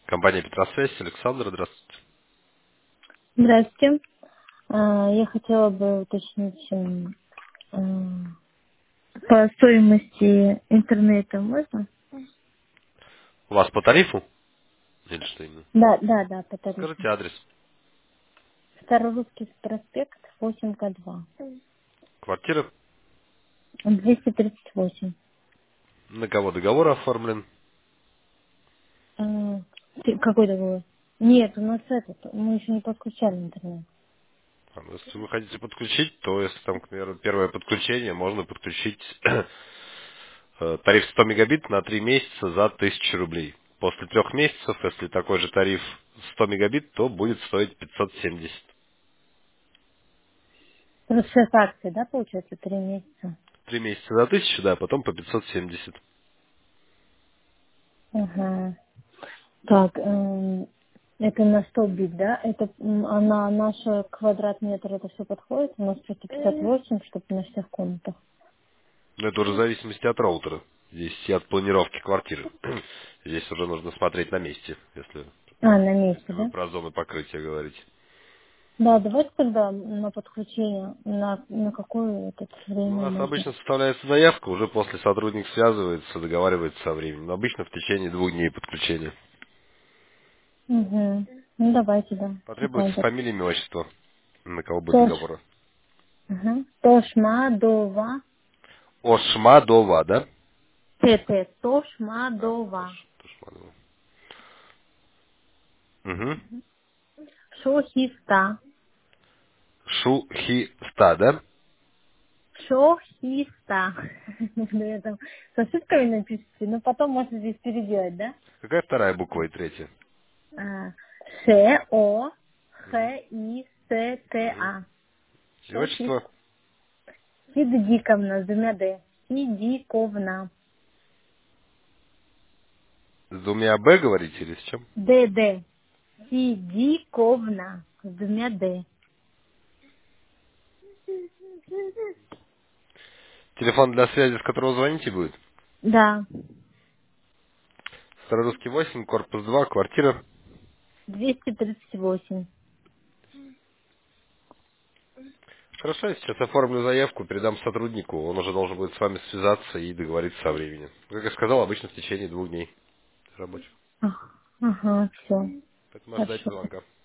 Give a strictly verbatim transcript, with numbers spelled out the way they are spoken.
Компания Петросвязь, Александр, здравствуйте. Здравствуйте. А, Я хотела бы уточнить м, м, по стоимости интернета можно? У вас по тарифу? Или что именно? Да, да, да, по тарифу. Скажите адрес. Старорусский проспект, восемь к два. Квартира. двести тридцать восемь. На кого договор оформлен? А, ты- Какой договор? Нет, у нас этот, мы еще не подключали интернет. А, ну, Если вы хотите подключить, то если там, к примеру, первое подключение, можно подключить э, тариф сто мегабит на три месяца за тысячу рублей. После трех месяцев, если такой же тариф сто мегабит, то будет стоить пятьсот семьдесят. Просто сейчас акции, да, получается, три месяца? Три месяца за тысячу, да, а потом по пятьсот семьдесят. Ага. Так, эм, это на сто бит, да? Это м, а на наш квадрат метр это все подходит? У нас просто пятьдесят восемь, чтобы на всех комнатах. Но это уже в зависимости от роутера. Здесь и от планировки квартиры. Здесь уже нужно смотреть на месте, если, А, на месте, если вы да? про зоны покрытия говорите. Да, давайте тогда на подключение, на, на какое этот Ну, у время нас можно. обычно составляется заявка, уже после сотрудник связывается, договаривается со временем. Но обычно в течение двух дней подключения. Угу. Ну, давайте, да. Потребуется Попробуем. фамилия, имя, отчество, на кого будет Тош, договор. ага. Тошмадова. Ошмадова, да? ТТ. А, Тошмадова. Тош- Тошмадова. Угу. Шохиста. Шухиста, да? Шохиста. Ну, я там с ошибками напишите, но потом можно здесь переделать, да? Какая вторая буква и третья? А, Ш, О, Угу. Х, И, С, Т, Угу. А. И Шохиста. отчество Сиддиковна с двумя Д. Сидиковна. с двумя Б говорите или с чем? Д, Д. Сидиковна с двумя Д. Телефон для связи, с которого звоните, будет? Да. Старорусский восемь, корпус два, квартира. двести тридцать восемь. Хорошо, я сейчас оформлю заявку, передам сотруднику, он уже должен будет с вами связаться и договориться со временем. Как я сказал, обычно в течение двух дней рабочих. Ага, все. Поэтому ожидайте Хорошо. звонка.